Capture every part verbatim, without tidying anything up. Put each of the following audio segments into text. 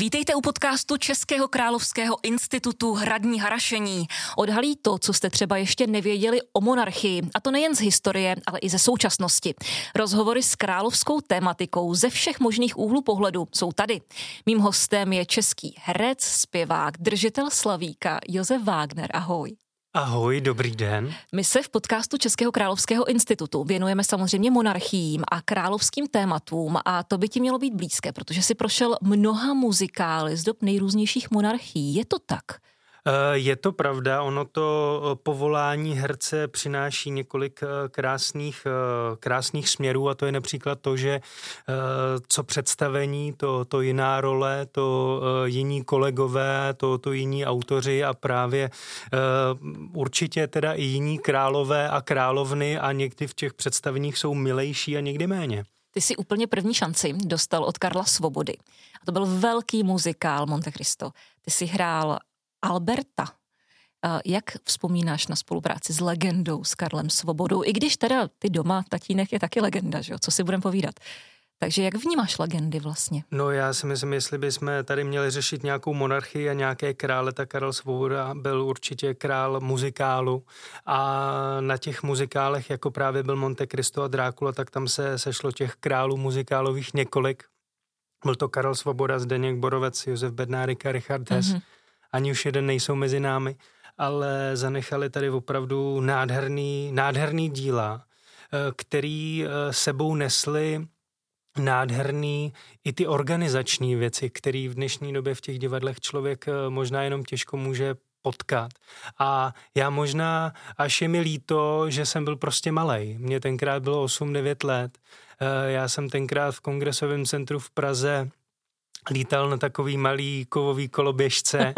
Vítejte u podcastu Českého královského institutu Hradní harašení. Odhalí to, co jste třeba ještě nevěděli o monarchii, a to nejen z historie, ale i ze současnosti. Rozhovory s královskou tématikou ze všech možných úhlů pohledu jsou tady. Mým hostem je český herec, zpěvák, držitel slavíka Josef Wagner. Ahoj. Ahoj, dobrý den. My se v podcastu Českého královského institutu věnujeme samozřejmě monarchiím a královským tématům a to by ti mělo být blízké, protože si prošel mnoha muzikály z dob nejrůznějších monarchií. Je to tak? Je to pravda, ono to povolání herce přináší několik krásných, krásných směrů a to je například to, že co představení, to, to jiná role, to jiní kolegové, to, to jiní autoři a právě určitě teda i jiní králové a královny a někdy v těch představeních jsou milejší a někdy méně. Ty si úplně první šanci dostal od Karla Svobody. A to byl velký muzikál Monte Cristo. Ty si hrál Alberta. Jak vzpomínáš na spolupráci s legendou, s Karlem Svobodou? I když teda ty doma, tatínek je taky legenda, že jo? Co si budeme povídat? Takže jak vnímáš legendy vlastně? No já si myslím, jestli bychom tady měli řešit nějakou monarchii a nějaké krále, tak Karel Svoboda byl určitě král muzikálu a na těch muzikálech, jako právě byl Monte Cristo a Drákula, tak tam se sešlo těch králů muzikálových několik. Byl to Karel Svoboda, Zdeněk Borovec, Josef Bednárik a Richard Hess. Mm-hmm. Ani už jeden nejsou mezi námi, ale zanechali tady opravdu nádherný, nádherný díla, který sebou nesli nádherný i ty organizační věci, které v dnešní době v těch divadlech člověk možná jenom těžko může potkat. A já možná, až je mi líto, že jsem byl prostě malej. Mně tenkrát bylo osm devět let. Já jsem tenkrát v Kongresovém centru v Praze lítal na takový malý kovový koloběžce.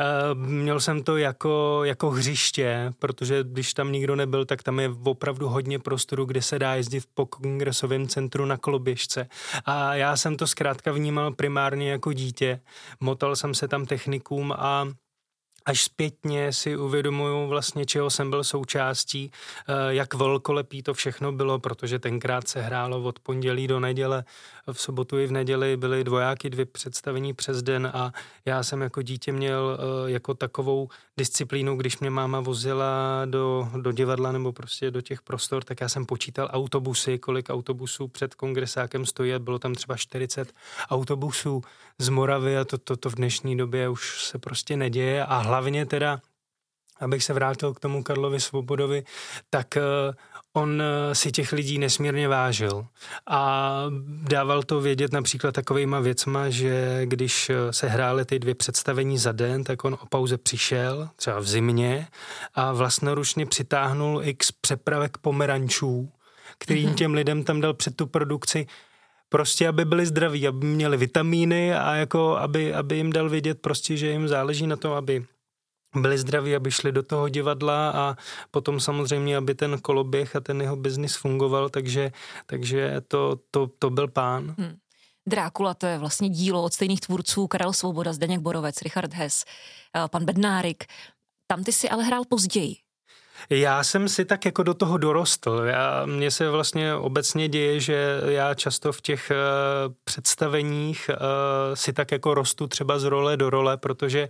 Měl jsem to jako, jako hřiště, protože když tam nikdo nebyl, tak tam je opravdu hodně prostoru, kde se dá jezdit po Kongresovém centru na koloběžce. A já jsem to zkrátka vnímal primárně jako dítě. Motal jsem se tam technikům a až zpětně si uvědomuju vlastně, čeho jsem byl součástí, jak velkolepý to všechno bylo, protože tenkrát se hrálo od pondělí do neděle, v sobotu i v neděli byly dvojáky, dvě představení přes den a já jsem jako dítě měl jako takovou disciplínu, když mě máma vozila do, do divadla nebo prostě do těch prostor, tak já jsem počítal autobusy, kolik autobusů před kongresákem stojí a bylo tam třeba čtyřicet autobusů z Moravy a to, to, to v dnešní době už se prostě neděje a hlavně teda, abych se vrátil k tomu Karlovi Svobodovi, tak on si těch lidí nesmírně vážil a dával to vědět například takovejma věcma, že když se hrály ty dvě představení za den, tak on o pauze přišel, třeba v zimě a vlastnoručně přitáhnul x přepravek pomerančů, kterým těm lidem tam dal před tu produkci, prostě, aby byli zdraví, aby měli vitamíny a jako, aby, aby jim dal vědět prostě, že jim záleží na tom, aby byli zdraví, aby šli do toho divadla a potom samozřejmě, aby ten koloběh a ten jeho biznis fungoval, takže, takže to, to, to byl pán. Hmm. Drákula, to je vlastně dílo od stejných tvůrců, Karel Svoboda, Zdeněk Borovec, Richard Hess, pan Bednárik. Tam ty si ale hrál později. Já jsem si tak jako do toho dorostl. Já, mně se vlastně obecně děje, že já často v těch uh, představeních uh, si tak jako rostu třeba z role do role, protože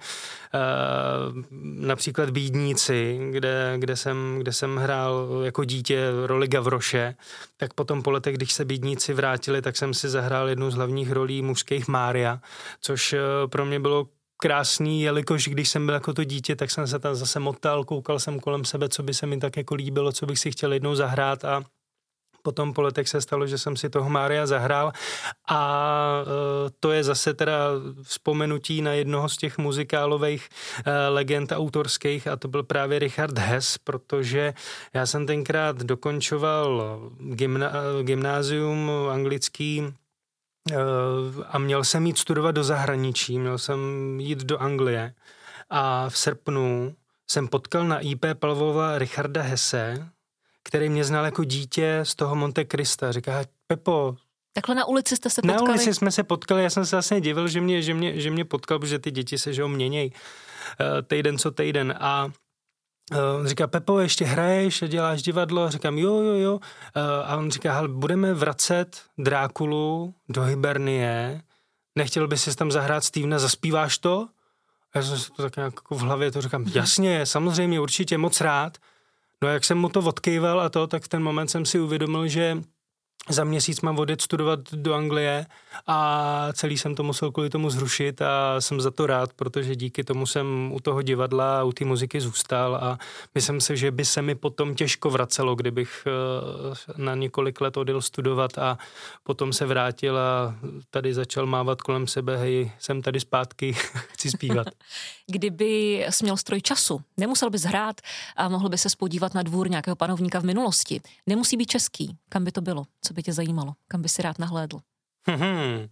uh, například Bídníci, kde, kde, jsem, kde jsem hrál jako dítě roli Gavroše, tak potom po letech, když se Bídníci vrátili, tak jsem si zahrál jednu z hlavních rolí mužských Mária, což uh, pro mě bylo krásný, jelikož když jsem byl jako to dítě, tak jsem se tam zase motal, koukal jsem kolem sebe, co by se mi tak jako líbilo, co bych si chtěl jednou zahrát a potom po letech se stalo, že jsem si toho Mária zahrál a e, to je zase teda vzpomenutí na jednoho z těch muzikálových e, legend autorských a to byl právě Richard Hess, protože já jsem tenkrát dokončoval gymna, gymnázium anglický a měl jsem jít studovat do zahraničí, měl jsem jít do Anglie a v srpnu jsem potkal na í pé Pavlova Richarda Hesse, který mě znal jako dítě z toho Monte Crista. Říká, Pepo... Takhle na ulici jste se potkali? Na ulici jsme se potkali, já jsem se vlastně divil, že mě, že mě, že mě potkal, protože ty děti se, že ho měněj týden co týden a on říká, Pepo, ještě hraješ, děláš divadlo? A říkám, jo, jo, jo. A on říká, hele, budeme vracet Drákulu do Hibernie nechtěl by si tam zahrát Stevena, zaspíváš to? A já jsem si to tak nějak jako v hlavě to říkám, jasně, samozřejmě, určitě, moc rád. No a jak jsem mu to odkejval a to, tak v ten moment jsem si uvědomil, že za měsíc mám odjet studovat do Anglie a celý jsem to musel kvůli tomu zrušit a jsem za to rád, protože díky tomu jsem u toho divadla a u té muziky zůstal a myslím si, že by se mi potom těžko vracelo, kdybych na několik let odjel studovat a potom se vrátil a tady začal mávat kolem sebe, hej, jsem tady zpátky, chci zpívat. Kdyby jsi měl stroj času, nemusel bys hrát a mohl by se podívat na dvůr nějakého panovníka v minulosti. Nemusí být český. Kam by to bylo? Co by tě zajímalo? Kam by si rád nahlédl? Hmm.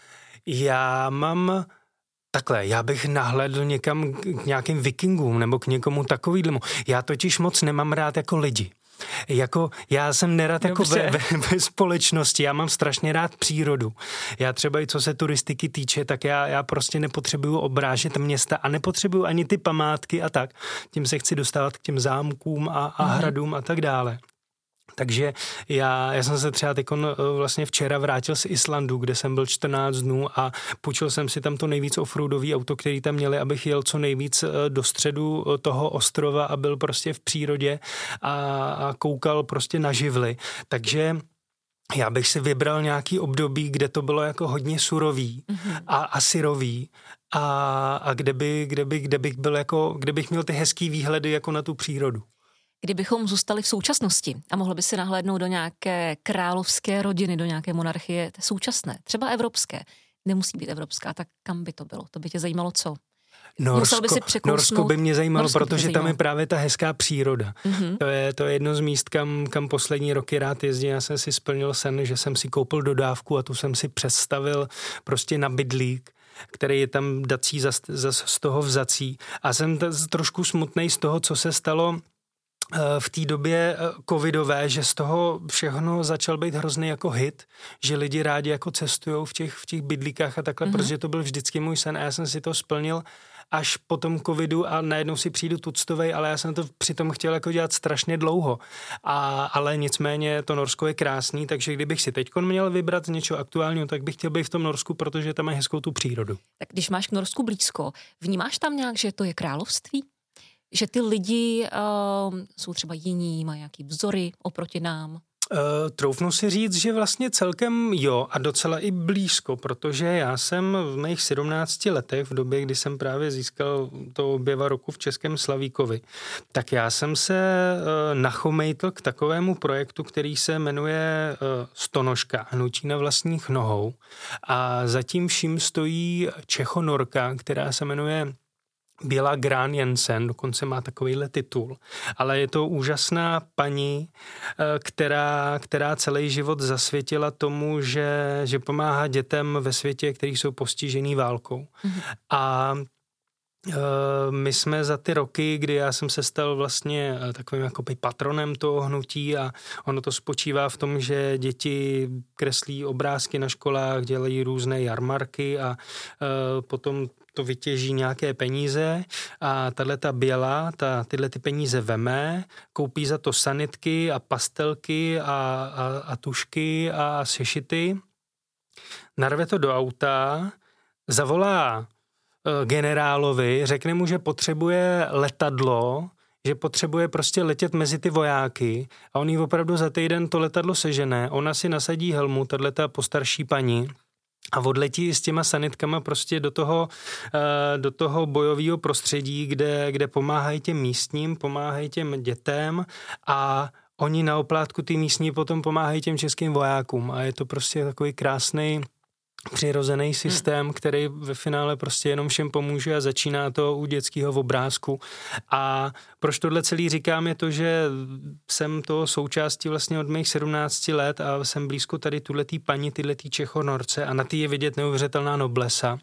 Já mám takhle, já bych nahlédl někam k nějakým vikingům nebo k někomu takovýhlemu. Já totiž moc nemám rád jako lidi. Jako, já jsem nerad jako ve, ve, ve společnosti, já mám strašně rád přírodu. Já třeba i co se turistiky týče, tak já, já prostě nepotřebuju obrážet města a nepotřebuju ani ty památky a tak. Tím se chci dostávat k těm zámkům a, a hradům a tak dále. Takže já, já jsem se třeba teďkon vlastně včera vrátil z Islandu, kde jsem byl čtrnáct dnů a půjčil jsem si tam to nejvíc offroadový auto, který tam měli, abych jel co nejvíc do středu toho ostrova a byl prostě v přírodě a, a koukal prostě na živly. Takže já bych si vybral nějaký období, kde to bylo jako hodně surový mm-hmm. a, a syrový a, a kde, by, kde, by, kde bych byl jako, kde bych měl ty hezký výhledy jako na tu přírodu. Kdybychom zůstali v současnosti a mohli by si nahlédnout do nějaké královské rodiny, do nějaké monarchie současné, třeba evropské, nemusí být evropská, tak kam by to bylo? To by tě zajímalo co? Norsko, by si Norsko by mě zajímalo, Norsko protože zajímalo. Tam je právě ta hezká příroda. Mm-hmm. To je, to je jedno z míst, kam, kam poslední roky rád jezdím. Já jsem si splnil sen, že jsem si koupil dodávku a tu jsem si představil prostě na bydlík, který je tam dací za, za, z toho vzací. A jsem t- trošku smutnej z toho, co se stalo v té době covidové, že z toho všechno začal být hrozný jako hit, že lidi rádi jako cestujou v těch, v těch bydlíkách a takhle, mm-hmm. protože to byl vždycky můj sen a já jsem si to splnil až po tom covidu a najednou si přijdu tuctovej, ale já jsem to přitom chtěl jako dělat strašně dlouho. A, ale nicméně to Norsko je krásný, takže kdybych si teďkon měl vybrat něco aktuálního, tak bych chtěl být v tom Norsku, protože tam je hezkou tu přírodu. Tak když máš k Norsku blízko, vnímáš tam nějak, že to je království? Že ty lidi uh, jsou třeba jiní, mají nějaký vzory oproti nám? Uh, troufnu si říct, že vlastně celkem jo a docela i blízko, protože já jsem v mých sedmnácti letech, v době, kdy jsem právě získal to oběva roku v Českém Slavíkovi, tak já jsem se uh, nachomejtl k takovému projektu, který se jmenuje uh, Stonožka, hnutí na vlastních nohou a zatím vším stojí Čechonorka, která se jmenuje Běla Grán Jensen, dokonce má takovýhle titul, ale je to úžasná paní, která, která celý život zasvětila tomu, že, že pomáhá dětem ve světě, který jsou postižený válkou. Mm-hmm. A my jsme za ty roky, kdy já jsem se stal vlastně takovým jakoby patronem toho hnutí a ono to spočívá v tom, že děti kreslí obrázky na školách, dělají různé jarmarky a potom to vytěží nějaké peníze a tahleta Běla, ta, tyhle ty peníze veme, koupí za to sanitky a pastelky a, a, a tušky a sešity, narve to do auta, zavolá e, generálovi, řekne mu, že potřebuje letadlo, že potřebuje prostě letět mezi ty vojáky a on jí opravdu za týden to letadlo sežene, ona si nasadí helmu, tahleta postarší paní, a odletí s těma sanitkama prostě do toho, do toho bojového prostředí, kde, kde pomáhají těm místním, pomáhají těm dětem a oni na oplátku ty místní potom pomáhají těm českým vojákům a je to prostě takový krásný přirozený systém, hmm. který ve finále prostě jenom všem pomůže a začíná to u dětského obrázku. A proč tohle celý říkám je to, že jsem to součástí vlastně od mých sedmnácti let a jsem blízko tady tuhletý paní, tyhletý Čechonorce a na ty je vidět neuvěřitelná noblesa.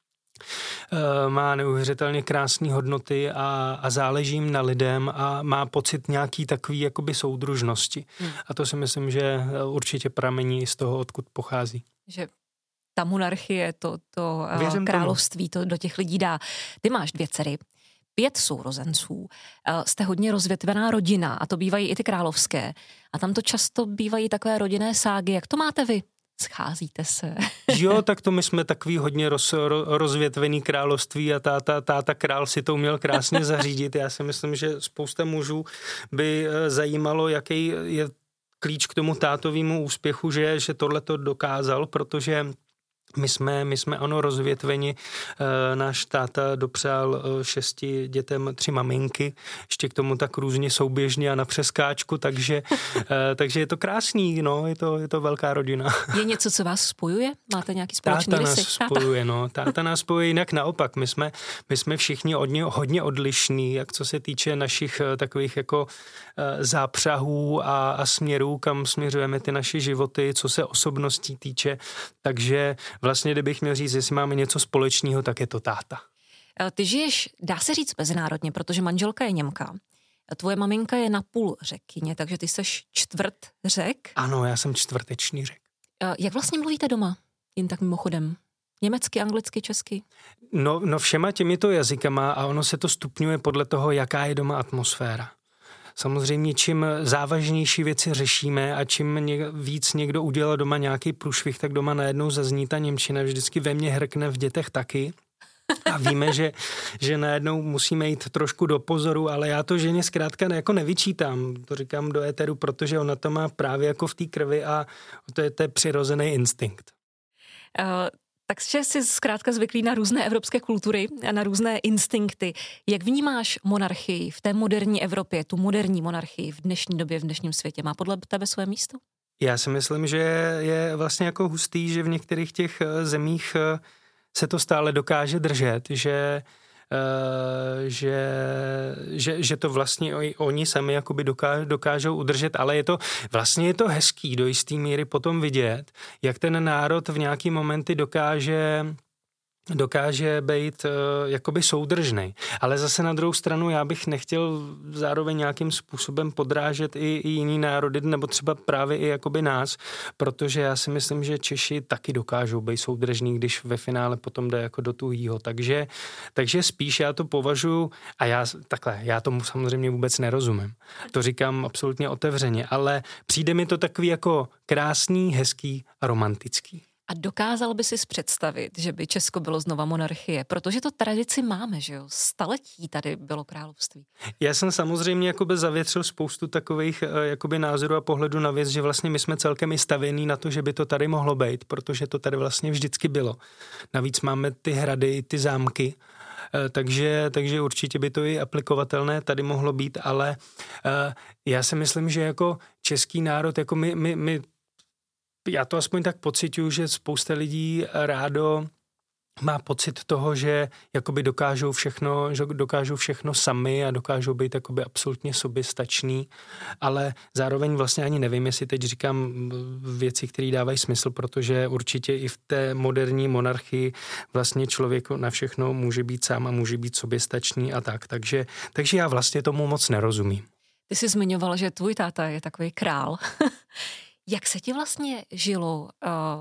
E, má neuvěřitelně krásné hodnoty a, a záleží jim na lidem a má pocit nějaký takový jakoby soudružnosti. Hmm. A to si myslím, že určitě pramení z toho, odkud pochází. Že ta monarchie, to, to království, to do těch lidí dá. Ty máš dvě dcery, pět sourozenců, jste hodně rozvětvená rodina a to bývají i ty královské. A tam to často bývají takové rodinné ságy. Jak to máte vy? scházíte se. Jo, tak to my jsme takový hodně roz, rozvětvený království a táta, táta král si to uměl krásně zařídit. Já si myslím, že spousta mužů by zajímalo, jaký je klíč k tomu tátovému úspěchu, že, že tohle to dokázal, protože My jsme, my jsme ono rozvětveni, e, náš táta dopřál e, šesti dětem tři maminky, ještě k tomu tak různě souběžně a na přeskáčku, takže, e, takže je to krásný, no, je to, je to velká rodina. Je něco, co vás spojuje? Máte nějaký společný táta rysy? Nás spojuje, no, táta nás spojuje, jinak naopak, my jsme, my jsme všichni hodně, hodně odlišní, jak co se týče našich takových jako e, zápřahů a, a směrů, kam směřujeme ty naše životy, co se osobností týče, takže vlastně, kdybych měl říct, jestli máme něco společného, tak je to táta. Ty žiješ, dá se říct, mezinárodně, protože manželka je Němka. Tvoje maminka je napůl Řekkyně, takže ty seš čtvrt Řek. Ano, já jsem čtvrtečný Řek. Jak vlastně mluvíte doma? Jen tak mimochodem. Německy, anglicky, česky? No, no všema těmito jazykama a ono se to stupňuje podle toho, jaká je doma atmosféra. Samozřejmě, čím závažnější věci řešíme a čím něk, víc někdo udělal doma nějaký průšvih, tak doma najednou zazní ta němčina, vždycky ve mně hrkne, v dětech taky. A víme, že, že najednou musíme jít trošku do pozoru, ale já to ženě zkrátka jako nevyčítám. To říkám do éteru, protože ona to má právě jako v té krvi a to je, to je přirozený instinkt. Uh... Takže jsi zkrátka zvyklý na různé evropské kultury a na různé instinkty. Jak vnímáš monarchii v té moderní Evropě, tu moderní monarchii v dnešní době, v dnešním světě? Má podle tebe své místo? Já si myslím, že je vlastně jako hustý, že v některých těch zemích se to stále dokáže držet, že Uh, že, že, že to vlastně oni sami jakoby dokážou, dokážou udržet, ale je to vlastně je to hezký do jistý míry potom vidět, jak ten národ v nějaký momenty dokáže dokáže být uh, jakoby soudržnej. Ale zase na druhou stranu já bych nechtěl zároveň nějakým způsobem podrážet i, i jiný národy, nebo třeba právě i jakoby nás, protože já si myslím, že Češi taky dokážou být soudržní, když ve finále potom jde jako do tuhýho. Takže, takže spíš já to považuji, a já takhle, já tomu samozřejmě vůbec nerozumím. To říkám absolutně otevřeně, ale přijde mi to takový jako krásný, hezký a romantický. A dokázal by si představit, že by Česko bylo znova monarchie, protože to tradici máme, že jo? Staletí tady bylo království. Já jsem samozřejmě jakoby zavětřil spoustu takových jakoby názorů a pohledu na věc, že vlastně my jsme celkem i stavění na to, že by to tady mohlo být, protože to tady vlastně vždycky bylo. Navíc máme ty hrady, ty zámky, takže, takže určitě by to i aplikovatelné tady mohlo být, ale já si myslím, že jako český národ, jako my, my, my já to aspoň tak pociťuju, že spousta lidí rádo má pocit toho, že jakoby dokážou všechno, že dokážou všechno sami a dokážou být jakoby absolutně soběstační, ale zároveň vlastně ani nevím, jestli teď říkám věci, které dávají smysl, protože určitě i v té moderní monarchii vlastně člověk na všechno může být sám a může být soběstačný a tak. Takže, takže já vlastně tomu moc nerozumím. Ty jsi zmiňoval, že tvůj táta je takový král. Jak se ti vlastně žilo uh,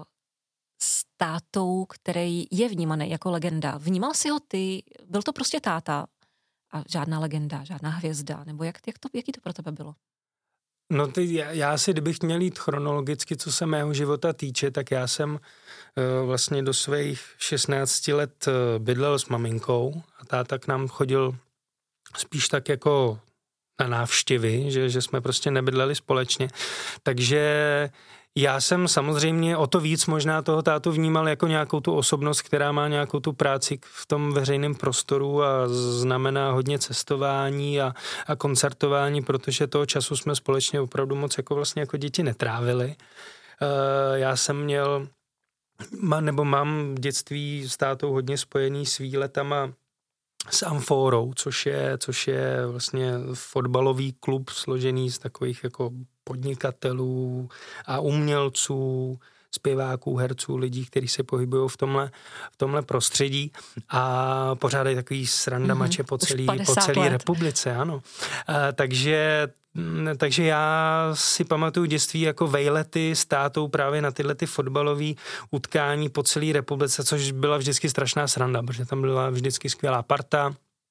s tátou, který je vnímaný jako legenda? Vnímal jsi ho ty? Byl to prostě táta a žádná legenda, žádná hvězda? Nebo jak, jak to, jaký to pro tebe bylo? No ty, já, já si, kdybych měl jít chronologicky, co se mého života týče, tak já jsem uh, vlastně do svých šestnácti let uh, bydlel s maminkou a táta k nám chodil spíš tak jako na návštěvy, že, že jsme prostě nebydleli společně. Takže já jsem samozřejmě o to víc možná toho tátu vnímal jako nějakou tu osobnost, která má nějakou tu práci v tom veřejném prostoru a znamená hodně cestování a, a koncertování, protože toho času jsme společně opravdu moc jako vlastně jako děti netrávili. Uh, já jsem měl, nebo mám v dětství s tátou hodně spojený s výletama s Amfórou, což je, což je vlastně fotbalový klub složený z takových jako podnikatelů a umělců, zpěváků, herců, lidí, kteří se pohybují v tomhle, v tomhle prostředí a pořádají takový srandamače mm-hmm. po celé po celé republice, ano. A, takže Takže já si pamatuju dětství jako vejlety s tátou právě na tyhle ty fotbalové utkání po celé republice, což byla vždycky strašná sranda, protože tam byla vždycky skvělá parta,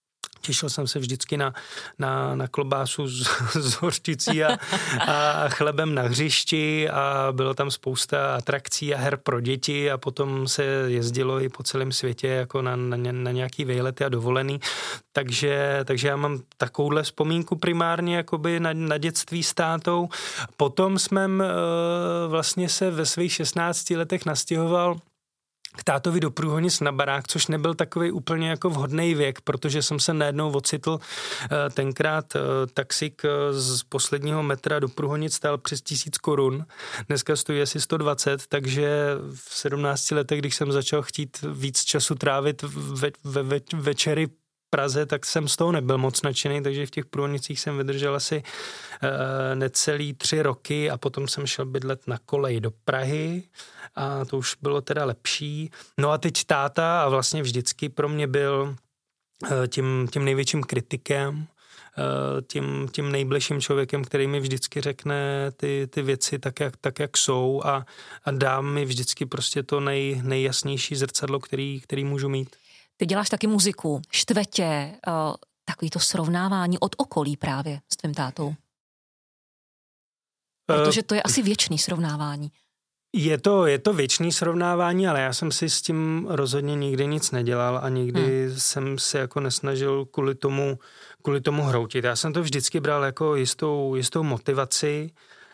Těšil jsem se vždycky na, na, na klobásu s, s hořčicí a, a chlebem na hřišti a bylo tam spousta atrakcí a her pro děti a potom se jezdilo i po celém světě jako na, na, na nějaký vejlety a dovolený. Takže, takže já mám takovouhle vzpomínku primárně jakoby na, na dětství s tátou. Potom jsme e, vlastně se ve svých šestnácti letech nastěhoval k tátovi do Průhonic na barák, což nebyl takový úplně jako vhodný věk, protože jsem se najednou ocitl tenkrát taxík z posledního metra do Průhonic stál přes tisíc korun. Dneska stojí asi sto dvacet, takže v sedmnácti letech, když jsem začal chtít víc času trávit ve, ve, ve, večery Praze, tak jsem z toho nebyl moc nadšený, takže v těch Průhonicích jsem vydržel asi e, necelý tři roky a potom jsem šel bydlet na kolej do Prahy a to už bylo teda lepší. No a teď táta a vlastně vždycky pro mě byl e, tím, tím největším kritikem, e, tím, tím nejbližším člověkem, který mi vždycky řekne ty, ty věci tak jak, tak, jak jsou a, a dá mi vždycky prostě to nej, nejjasnější zrcadlo, který, který můžu mít. Ty děláš taky muziku, štve tě uh, takový to srovnávání od okolí právě s tvým tátou? Protože to je asi věčný srovnávání. Je to, je to věčný srovnávání, ale já jsem si s tím rozhodně nikdy nic nedělal a nikdy hmm. jsem se jako nesnažil kvůli tomu, kvůli tomu hroutit. Já jsem to vždycky bral jako jistou, jistou motivaci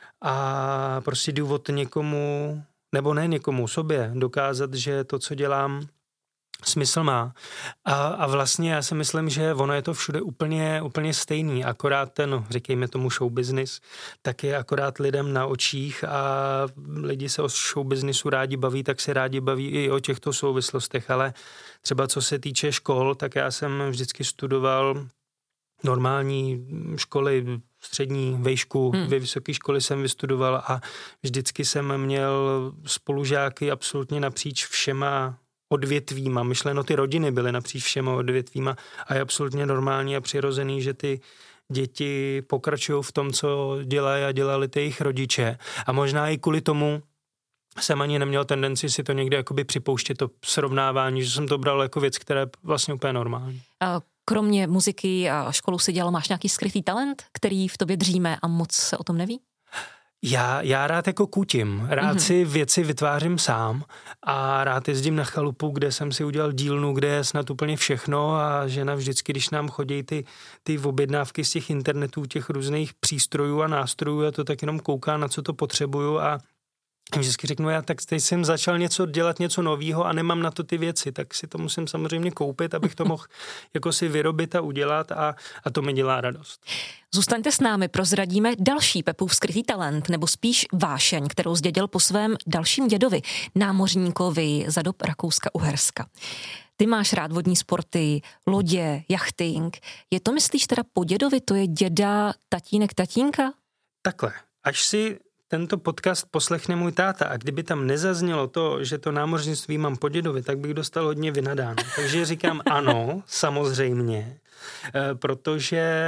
a prostě důvod někomu, nebo ne někomu, sobě dokázat, že to, co dělám, smysl má. A, a vlastně já si myslím, že ono je to všude úplně, úplně stejný, akorát ten, říkejme tomu show business, tak je akorát lidem na očích a lidi se o show businessu rádi baví, tak se rádi baví i o těchto souvislostech, ale třeba co se týče škol, tak já jsem vždycky studoval normální školy, střední, vejšku, hmm. ve vysoké školy jsem vystudoval a vždycky jsem měl spolužáky absolutně napříč všema odvětvíma, myšleno ty rodiny byly napříč všema odvětvíma a je absolutně normální a přirozený, že ty děti pokračují v tom, co dělají a dělali ty jejich rodiče. A možná i kvůli tomu jsem ani neměl tendenci si to někde jakoby připouštět, to srovnávání, že jsem to bral jako věc, která je vlastně úplně normální. A kromě muziky a školu si dělal, máš nějaký skrytý talent, který v tobě dříme a moc se o tom neví? Já, já rád jako kutím, rád mm-hmm. si věci vytvářím sám a rád jezdím na chalupu, kde jsem si udělal dílnu, kde je snad úplně všechno a žena vždycky, když nám chodí ty, ty objednávky z těch internetů, těch různých přístrojů a nástrojů, a to tak jenom kouká, na co to potřebuju a vždycky řeknu, já tak teď jsem začal něco dělat, něco novýho a nemám na to ty věci, tak si to musím samozřejmě koupit, abych to mohl jako si vyrobit a udělat a, a to mi dělá radost. Zůstaňte s námi, prozradíme další Pepův skrytý talent, nebo spíš vášeň, kterou zdědil po svém dalším dědovi, námořníkovi za dob Rakouska-Uherska. Ty máš rád vodní sporty, lodě, jachting. Je to, myslíš, teda po dědovi, to je děda, tatínek, tatínka? Takhle, až si tento podcast poslechne můj táta a kdyby tam nezaznělo to, že to námořnictví mám po dědovi, tak bych dostal hodně vynadáno. Takže říkám ano, samozřejmě, protože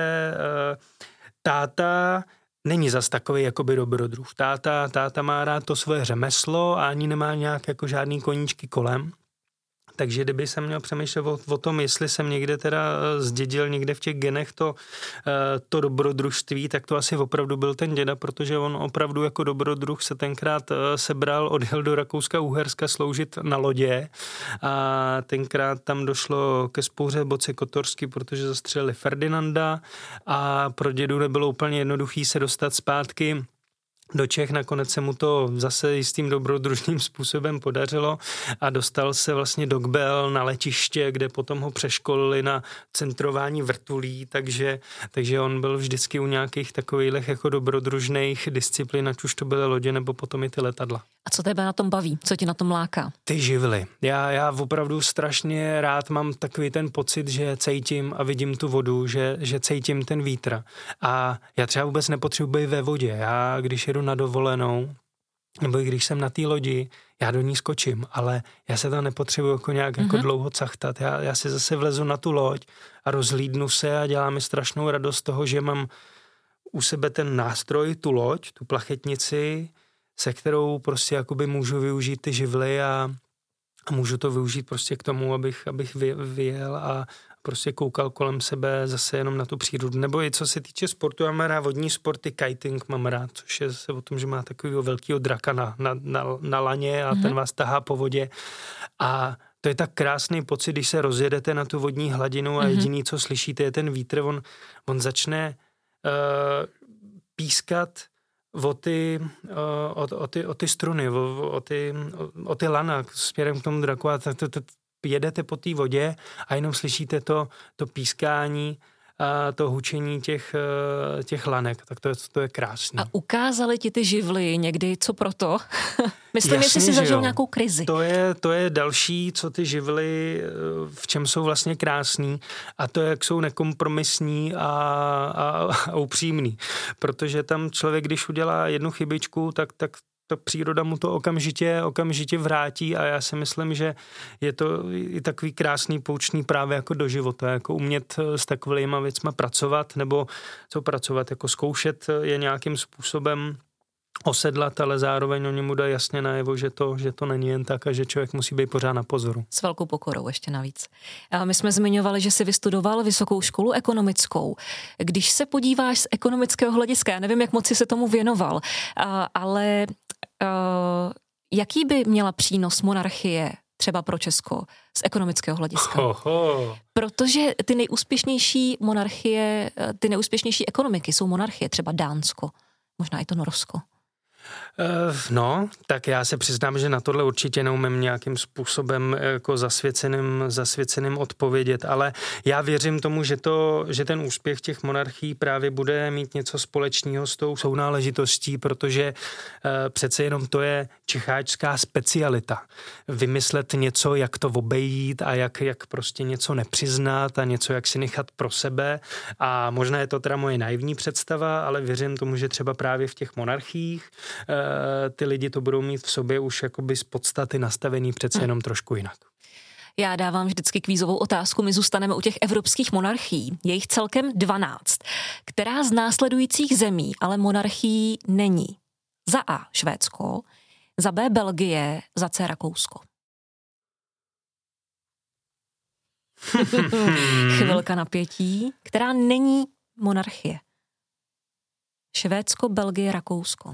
táta není zas takový jakoby dobrodruh. Táta, táta má rád to svoje řemeslo a ani nemá nějak jako žádný koníčky kolem. Takže kdyby jsem měl přemýšlet o, o tom, jestli jsem někde teda zdědil někde v těch genech to, to dobrodružství, tak to asi opravdu byl ten děda, protože on opravdu jako dobrodruh se tenkrát sebral, odjel do Rakouska-Uherska sloužit na lodě a tenkrát tam došlo ke spouře Boce Kotorsky, protože zastřelili Ferdinanda a pro dědu nebylo úplně jednoduchý se dostat zpátky do Čech, nakonec se mu to zase jistým dobrodružným způsobem podařilo a dostal se vlastně do Gbel na letiště, kde potom ho přeškolili na centrování vrtulí, takže, takže on byl vždycky u nějakých takových jako dobrodružných disciplín, ať už to byly lodě nebo potom i ty letadla. A co tebe na tom baví? Co ti na tom láká? Ty živly. Já, já opravdu strašně rád mám takový ten pocit, že cítím a vidím tu vodu, že, že cítím ten vítr. A já třeba vůbec nepotřebuji být ve vodě. Já, když jedu na dovolenou, nebo i když jsem na té lodi, já do ní skočím, ale já se tam nepotřebuji jako nějak mm-hmm. jako dlouho cachtat. Já, já si zase vlezu na tu loď a rozhlídnu se a dělá mi strašnou radost toho, že mám u sebe ten nástroj, tu loď, tu plachetnici, se kterou prostě jakoby můžu využít ty živly a, a můžu to využít prostě k tomu, abych, abych vyjel a prostě koukal kolem sebe zase jenom na tu přírodu. Nebo i co se týče sportu, já mám rád vodní sporty, kiting mám rád, což je se o tom, že má takového velkého draka na, na, na, na laně a mm-hmm. ten vás tahá po vodě. A to je tak krásný pocit, když se rozjedete na tu vodní hladinu a mm-hmm. jediný, co slyšíte, je ten vítr. On, on začne uh, pískat o ty, o, o, ty, o ty struny, o, o, ty, o, o ty lana směrem k tomu draku a to, to, to jedete po té vodě a jenom slyšíte to, to pískání a to hučení těch, těch lanek, tak to je, to je krásný. A ukázali ti ty živly někdy, co proto? Myslím, Jasně, jestli jsi zažil nějakou krizi. To je, to je další, co ty živly, v čem jsou vlastně krásný a to, jak jsou nekompromisní a, a, a upřímný. Protože tam člověk, když udělá jednu chybičku, tak, tak ta příroda mu to okamžitě, okamžitě vrátí a já si myslím, že je to i takový krásný poučný právě jako do života, jako umět s takovýma věcma pracovat, nebo co pracovat, jako zkoušet je nějakým způsobem osedlat, ale zároveň oni mu dají jasně najevo, že to, že to není jen tak a že člověk musí být pořád na pozoru. S velkou pokorou ještě navíc. A my jsme zmiňovali, že jsi vystudoval vysokou školu ekonomickou. Když se podíváš z ekonomického hlediska, já nevím, jak moc jsi se tomu věnoval, ale jaký by měla přínos monarchie třeba pro Česko z ekonomického hlediska? Oho. Protože ty nejúspěšnější monarchie, ty nejúspěšnější ekonomiky jsou monarchie, třeba Dánsko, možná i to Norsko. No, tak já se přiznám, že na tohle určitě neumím nějakým způsobem jako zasvěceným, zasvěceným odpovědět, ale já věřím tomu, že, to, že ten úspěch těch monarchií právě bude mít něco společného s tou sounáležitostí, protože přece jenom to je čecháčská specialita. Vymyslet něco, jak to obejít a jak, jak prostě něco nepřiznat a něco, jak si nechat pro sebe a možná je to teda moje naivní představa, ale věřím tomu, že třeba právě v těch monarchiích ty lidi to budou mít v sobě už jakoby z podstaty nastavený přece jenom trošku jinak. Já dávám vždycky kvízovou otázku, my zůstaneme u těch evropských monarchií. Je jich celkem dvanáct. Která z následujících zemí ale monarchií není? Za A Švédsko, za B Belgie, za C Rakousko. Chvilka napětí. Která není monarchie? Švédsko, Belgie, Rakousko.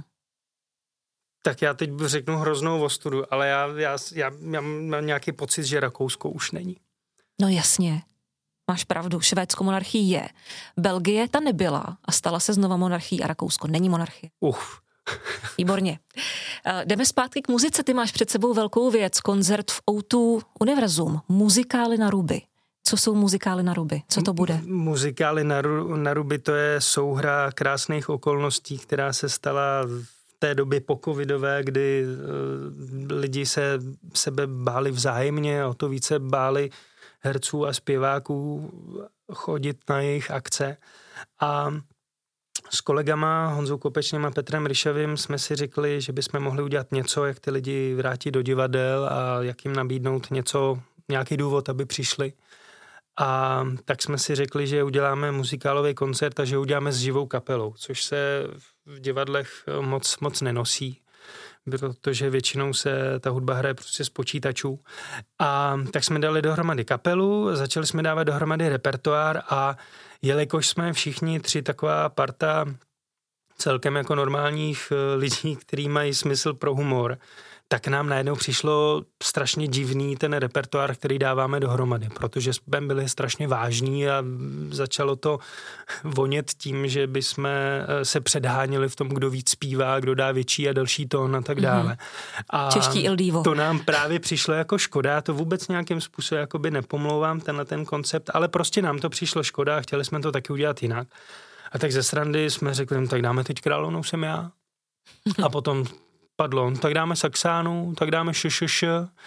Tak já teď řeknu hroznou ostudu, ale já, já, já, já mám nějaký pocit, že Rakousko už není. No jasně, máš pravdu, Švédsko monarchii je. Belgie ta nebyla a stala se znova monarchií a Rakousko není monarchie. Uf. Výborně. Jdeme zpátky k muzice, ty máš před sebou velkou věc, koncert v ó dva Univerzum, muzikály na ruby. Co jsou muzikály na ruby? Co to bude? Muzikály na, ru, na ruby, to je souhra krásných okolností, která se stala v té době pocovidové, kdy uh, lidi se sebe báli vzájemně, o to více báli herců a zpěváků chodit na jejich akce. A s kolegama Honzou Kopečným a Petrem Ryšavým jsme si řekli, že bychom mohli udělat něco, jak ty lidi vrátit do divadel a jak jim nabídnout něco, nějaký důvod, aby přišli. A tak jsme si řekli, že uděláme muzikálový koncert a že uděláme s živou kapelou, což se v divadlech moc, moc nenosí, protože většinou se ta hudba hraje prostě z počítačů. A tak jsme dali dohromady kapelu, začali jsme dávat dohromady repertoár a jelikož jsme všichni tři taková parta celkem jako normálních lidí, kteří mají smysl pro humor, tak nám najednou přišlo strašně divný ten repertoár, který dáváme dohromady, protože jsme byli strašně vážní a začalo to vonět tím, že bychom se předháněli v tom, kdo víc zpívá, kdo dá větší a další tón a tak dále. A čeští Il Divo. To nám právě přišlo jako škoda, já to vůbec nějakým způsobem jakoby nepomlouvám tenhle ten koncept, ale prostě nám to přišlo škoda a chtěli jsme to taky udělat jinak. A tak ze srandy jsme řekli, tak dáme teď Královnou jsem já. A potom padlo, tak dáme Saxánu, tak dáme ššš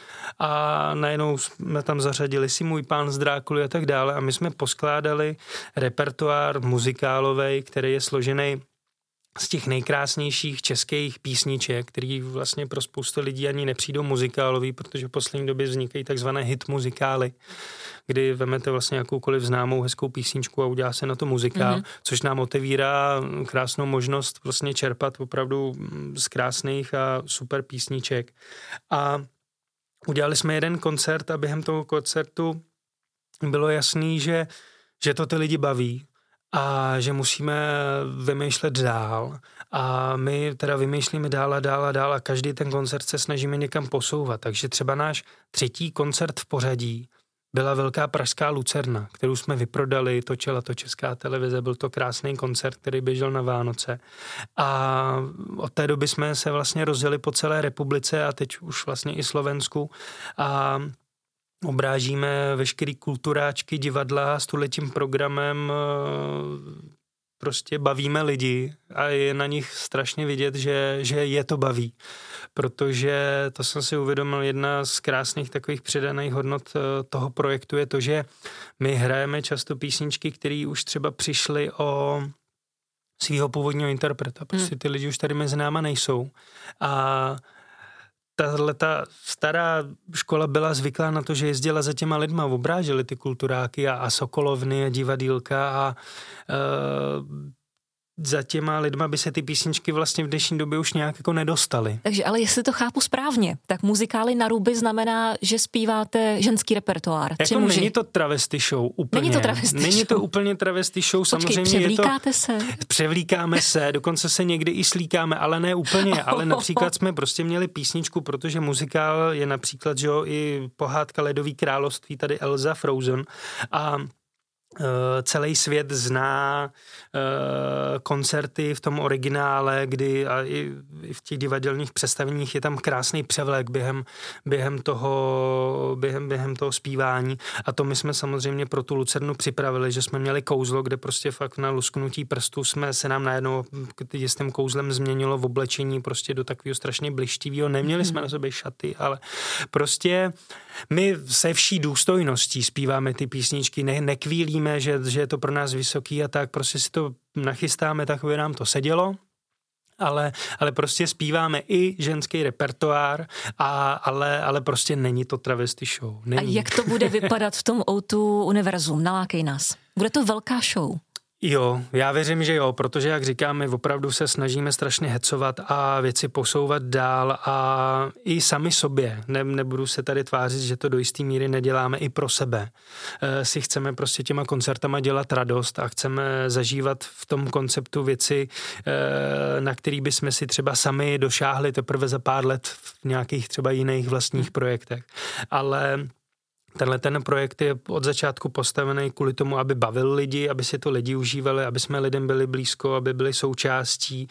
a najednou jsme tam zařadili si Můj pán z Drákuly a tak dále a my jsme poskládali repertoár muzikálovej, který je složený z těch nejkrásnějších českých písniček, který vlastně pro spoustu lidí ani nepřijdou muzikálový, protože v poslední době vznikají takzvané hit muzikály, kdy vemete vlastně jakoukoliv známou hezkou písničku a udělá se na to muzikál, mm-hmm. což nám otevírá krásnou možnost vlastně čerpat opravdu z krásných a super písniček. A udělali jsme jeden koncert a během toho koncertu bylo jasný, že, že to ty lidi baví a že musíme vymýšlet dál. A my teda vymýšlíme dál a dál a dál a každý ten koncert se snažíme někam posouvat. Takže třeba náš třetí koncert v pořadí byla velká pražská Lucerna, kterou jsme vyprodali, točila to Česká televize, byl to krásný koncert, který běžel na Vánoce. A od té doby jsme se vlastně rozjeli po celé republice a teď už vlastně i Slovensku a obrážíme veškerý kulturáčky, divadla s tuhletím programem, prostě bavíme lidi a je na nich strašně vidět, že, že je to baví. Protože to jsem si uvědomil, jedna z krásných takových přidaných hodnot toho projektu je to, že my hrajeme často písničky, které už třeba přišly o svého původního interpreta. Prostě ty lidi už tady mezi náma nejsou. A tahleta stará škola byla zvyklá na to, že jezdila za těma lidma, obráželi ty kulturáky a, a sokolovny a divadýlka a e, za těma lidma by se ty písničky vlastně v dnešní době už nějak jako nedostaly. Takže ale jestli to chápu správně, tak muzikály na ruby znamená, že zpíváte ženský repertoár. Jako není to travesty show úplně. Není to travesty Není show. to úplně travesty show. Počkej, samozřejmě převlíkáte je to, se? Převlíkáme se, dokonce se někdy i slíkáme, ale ne úplně. Ale například jsme prostě měli písničku, protože muzikál je například, že jo, i pohádka Ledový království, tady Elsa Frozen a Uh, celý svět zná uh, koncerty v tom originále, kdy a i, i v těch divadelních představeních je tam krásný převlek během, během, toho, během, během toho zpívání a to my jsme samozřejmě pro tu Lucernu připravili, že jsme měli kouzlo, kde prostě fakt na lusknutí prstů jsme se nám najednou jistým kouzlem změnilo v oblečení prostě do takového strašně blištivého. Neměli jsme na sobě šaty, ale prostě my se vší důstojností zpíváme ty písničky, ne, nekvílíme, že, že je to pro nás vysoký a tak, prostě si to nachystáme, tak by nám to sedělo, ale, ale prostě zpíváme i ženský repertoár, a, ale, ale prostě není to travesty show. Není. A jak to bude vypadat v tom ó dva univerzum? Nalákej nás. Bude to velká show? Jo, já věřím, že jo, protože, jak říkám, my opravdu se snažíme strašně hecovat a věci posouvat dál a i sami sobě. Ne, nebudu se tady tvářit, že to do jistý míry neděláme i pro sebe. E, si chceme prostě těma koncertama dělat radost a chceme zažívat v tom konceptu věci, e, na který bychom si třeba sami došáhli teprve za pár let v nějakých třeba jiných vlastních projektech. Ale tenhle ten projekt je od začátku postavený kvůli tomu, aby bavil lidi, aby si to lidi užívali, aby jsme lidem byli blízko, aby byli součástí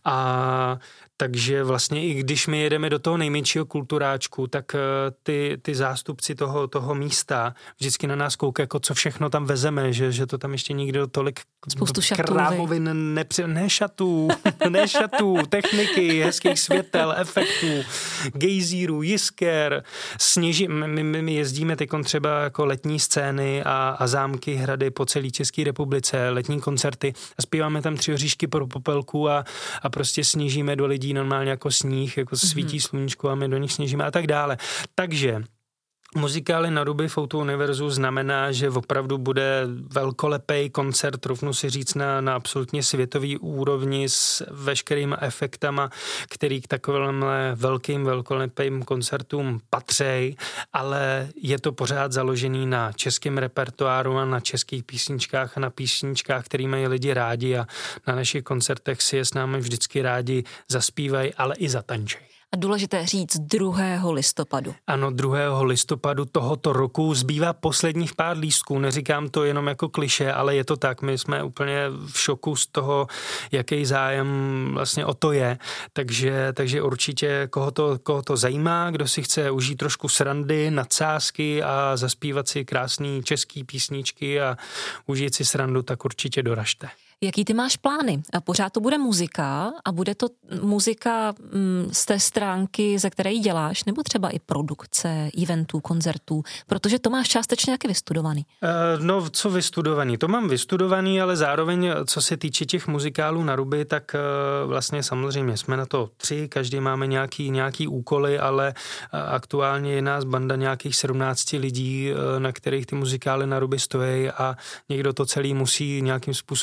a takže vlastně i když my jedeme do toho nejmenšího kulturáčku, tak ty, ty zástupci toho, toho místa vždycky na nás koukají, jako co všechno tam vezeme, že, že to tam ještě nikdo tolik spoustu šatů, krávovin nepři... ne šatů, ne šatů, techniky, hezkých světel, efektů, gejzírů, jisker, sněží, my, my, my jezdíme teďkon třeba jako letní scény a, a zámky, hrady po celé České republice, letní koncerty a zpíváme tam Tři oříšky pro popelku a, a prostě snížíme do lidí normálně jako sníh, jako svítí mm-hmm. sluníčko a my do nich sněžíme a tak dále. Takže muzikály na ruby v ó dva univerzu znamená, že opravdu bude velkolepý koncert, rovnou si říct na, na absolutně světový úrovni s veškerýma efektama, který k takovémhle velkým velkolepým koncertům patří, ale je to pořád založený na českém repertoáru a na českých písničkách a na písničkách, který mají lidi rádi a na našich koncertech si je s námi vždycky rádi zaspívají, ale i zatančejí. A důležité říct druhého listopadu. Ano, druhého listopadu tohoto roku zbývá posledních pár lístků. Neříkám to jenom jako klišé, ale je to tak. My jsme úplně v šoku z toho, jaký zájem vlastně o to je. Takže, takže určitě koho to, koho to zajímá, kdo si chce užít trošku srandy, nadsázky a zaspívat si krásný český písničky a užít si srandu, tak určitě doražte. Jaký ty máš plány? A pořád to bude muzika a bude to muzika mm, z té stránky, ze které ji děláš, nebo třeba i produkce, eventů, koncertů, protože to máš částečně jaké vystudovaný? Uh, no, co vystudovaný? To mám vystudovaný, ale zároveň, co se týče těch muzikálů na ruby, tak uh, vlastně samozřejmě jsme na to tři, každý máme nějaký, nějaký úkoly, ale uh, aktuálně je nás banda nějakých sedmnáct lidí, uh, na kterých ty muzikály na ruby stojí a někdo to celý musí nějakým způsobem ukočit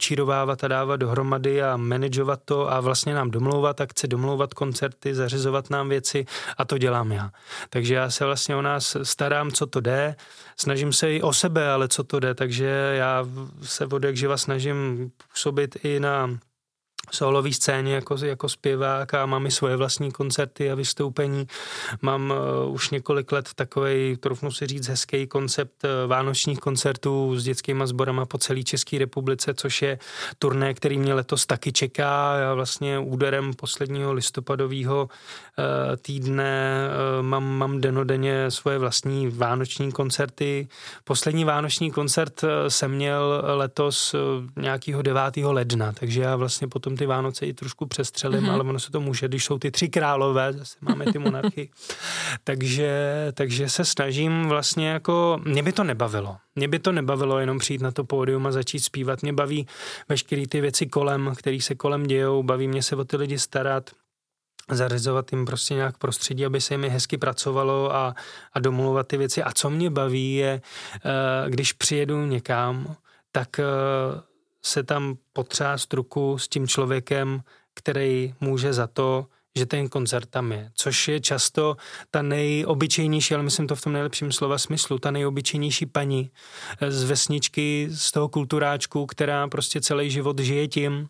skočírovávat a dávat dohromady a manažovat to a vlastně nám domlouvat akce, domlouvat koncerty, zařizovat nám věci a to dělám já. Takže já se vlastně o nás starám, co to jde, snažím se i o sebe, ale co to jde, takže já se od jak živa snažím působit i na solový scéně jako, jako zpěvák a mám i svoje vlastní koncerty a vystoupení. Mám uh, už několik let takovej, troufnu si říct, hezký koncept uh, vánočních koncertů s dětskýma sborama po celé České republice, což je turné, který mě letos taky čeká. Já vlastně úderem posledního listopadového uh, týdne uh, mám, mám denodenně svoje vlastní vánoční koncerty. Poslední vánoční koncert uh, jsem měl letos uh, nějakého devátého ledna, takže já vlastně potom ty Vánoce i trošku přestřelím, mm-hmm. ale ono se to může, když jsou ty tři králové, zase máme ty monarchy. takže, takže se snažím vlastně jako, mě by to nebavilo. Mě by to nebavilo jenom přijít na to pódium a začít zpívat. Mě baví veškeré ty věci kolem, které se kolem dějou, baví mě se o ty lidi starat, zařizovat jim prostě nějak prostředí, aby se jim hezky pracovalo a, a domlouvat ty věci. A co mě baví je, když přijedu někam, tak se tam potřást ruku s tím člověkem, který může za to, že ten koncert tam je. Což je často ta nejobyčejnější, ale myslím to v tom nejlepším slova smyslu, ta nejobyčejnější paní z vesničky, z toho kulturáčku, která prostě celý život žije tím,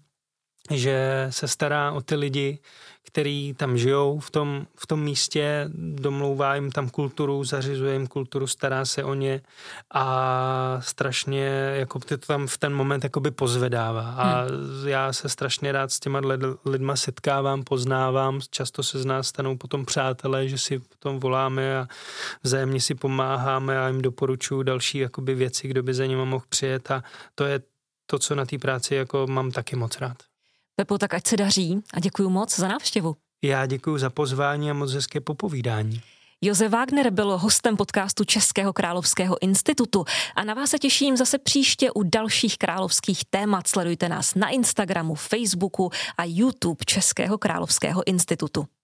že se stará o ty lidi, který tam žijou v tom, v tom místě, domlouvá jim tam kulturu, zařizuje jim kulturu, stará se o ně a strašně jako ty to tam v ten moment jakoby pozvedává. A hmm. já se strašně rád s těma lidma setkávám, poznávám, často se z nás stanou potom přátelé, že si potom voláme a vzájemně si pomáháme a jim doporučuju další jakoby věci, kdo by za nima mohl přijet a to je to, co na té práci jako mám taky moc rád. Pepo, tak ať se daří a děkuju moc za návštěvu. Já děkuju za pozvání a moc hezké popovídání. Josef Wagner byl hostem podcastu Českého královského institutu a na vás se těším zase příště u dalších královských témat. Sledujte nás na Instagramu, Facebooku a YouTube Českého královského institutu.